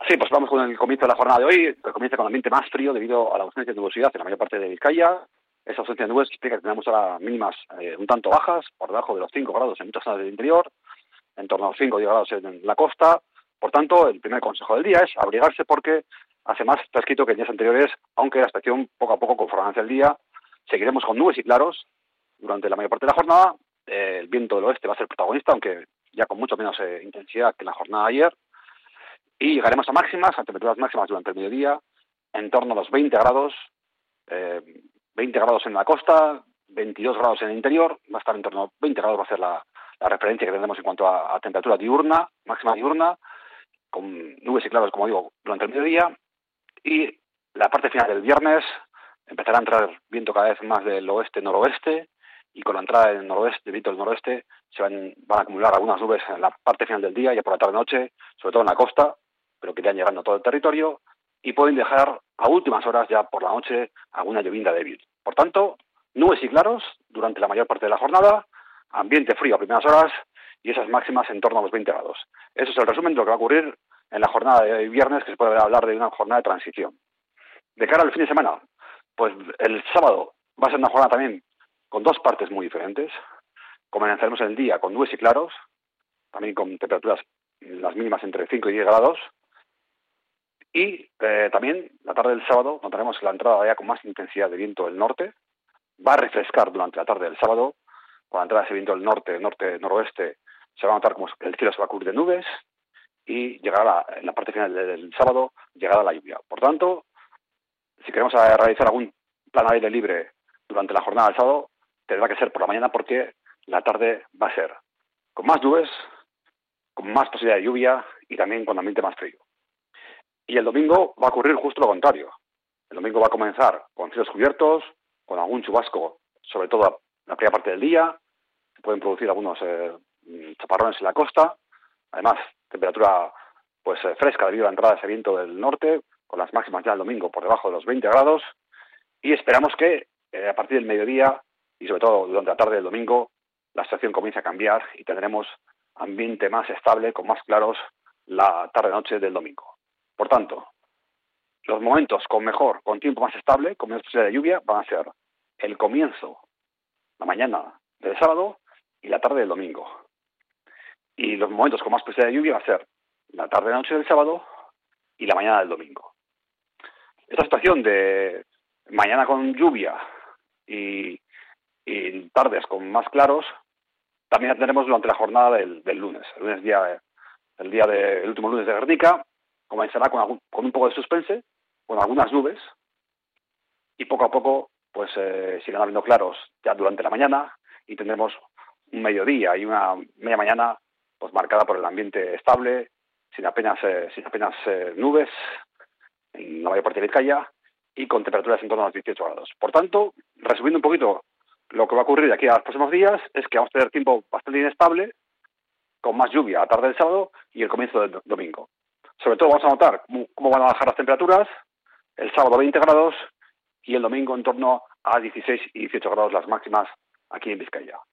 Sí, pues vamos con el comienzo de la jornada de hoy, que comienza con ambiente más frío debido a la ausencia de nubosidad en la mayor parte de Vizcaya. Esa ausencia de nubes explica que tenemos ahora mínimas un tanto bajas, por debajo de los 5 grados en muchas zonas del interior, en torno a los 5 o 10 grados en la costa. Por tanto, el primer consejo del día es abrigarse porque hace más fresquito que en días anteriores, aunque la estación poco a poco, conforme avance el día, seguiremos con nubes y claros durante la mayor parte de la jornada. El viento del oeste va a ser protagonista, aunque ya con mucho menos intensidad que en la jornada de ayer. Y llegaremos a máximas, a temperaturas máximas durante el mediodía, en torno a los 20 grados, 20 grados en la costa, 22 grados en el interior, va a estar en torno a 20 grados, va a ser la referencia que tendremos en cuanto a temperatura diurna, máxima diurna, con nubes y claros, como digo, durante el mediodía. Y la parte final del viernes empezará a entrar viento cada vez más del oeste-noroeste, y con la entrada del noroeste, del viento del noroeste, se van a acumular algunas nubes en la parte final del día, ya por la tarde-noche, sobre todo en la costa, pero que irán llegando a todo el territorio, y pueden dejar a últimas horas, ya por la noche, alguna llovinda débil. Por tanto, nubes y claros durante la mayor parte de la jornada, ambiente frío a primeras horas, y esas máximas en torno a los 20 grados. Eso es el resumen de lo que va a ocurrir en la jornada de viernes, que se puede hablar de una jornada de transición. De cara al fin de semana, pues el sábado va a ser una jornada también con dos partes muy diferentes. Comenzaremos el día con nubes y claros, también con temperaturas las mínimas entre 5 y 10 grados. Y también la tarde del sábado notaremos la entrada ya con más intensidad de viento del norte. Va a refrescar durante la tarde del sábado. Con la entrada de ese viento del norte, noroeste, se va a notar como el cielo se va a cubrir de nubes y llegará en la parte final del sábado, llegará la lluvia. Por tanto, si queremos realizar algún plan al aire libre durante la jornada del sábado, tendrá que ser por la mañana porque la tarde va a ser con más nubes, con más posibilidad de lluvia y también con ambiente más frío. Y el domingo va a ocurrir justo lo contrario. El domingo va a comenzar con cielos cubiertos, con algún chubasco, sobre todo la primera parte del día. Se pueden producir algunos chaparrones en la costa. Además, temperatura pues fresca debido a la entrada de ese viento del norte, con las máximas ya el domingo por debajo de los 20 grados. Y esperamos que a partir del mediodía y sobre todo durante la tarde del domingo, la situación comience a cambiar y tendremos ambiente más estable, con más claros, la tarde-noche del domingo. Por tanto, los momentos con tiempo más estable, con menos posibilidad de lluvia, van a ser el comienzo, la mañana del sábado y la tarde del domingo. Y los momentos con más posibilidad de lluvia va a ser la tarde-noche del sábado y la mañana del domingo. Esta situación de mañana con lluvia y tardes con más claros, también la tendremos durante la jornada del lunes. El lunes el último lunes de Guernica, comenzará con un poco de suspense, con algunas nubes, y poco a poco pues sigan habiendo claros ya durante la mañana, y tendremos un mediodía y una media mañana pues marcada por el ambiente estable, sin apenas nubes en la mayor parte de Vizcaya, y con temperaturas en torno a los 18 grados. Por tanto, resumiendo un poquito lo que va a ocurrir de aquí a los próximos días, es que vamos a tener tiempo bastante inestable, con más lluvia a tarde del sábado y el comienzo del domingo. Sobre todo vamos a notar cómo van a bajar las temperaturas, el sábado 20 grados y el domingo en torno a 16 y 18 grados las máximas aquí en Vizcaya.